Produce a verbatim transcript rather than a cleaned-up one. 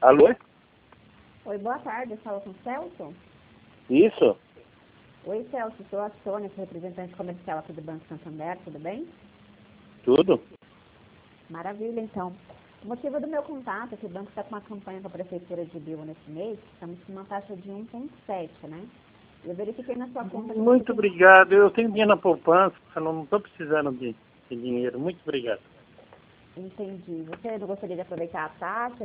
Alô? Oi, boa tarde. Fala com o Celso? Isso? Oi, Celso. Sou a Sônia, sou representante comercial aqui do Banco Santander. Tudo bem? Tudo? Maravilha, então. O motivo do meu contato é que o banco está com uma campanha com a Prefeitura de Biúna nesse mês. Estamos com uma taxa de um vírgula sete, né? Eu verifiquei na sua conta... que Muito você tem- obrigado. Eu tenho dinheiro na poupança, eu não estou precisando de, de dinheiro. Muito obrigado. Entendi. Você não gostaria de aproveitar a taxa?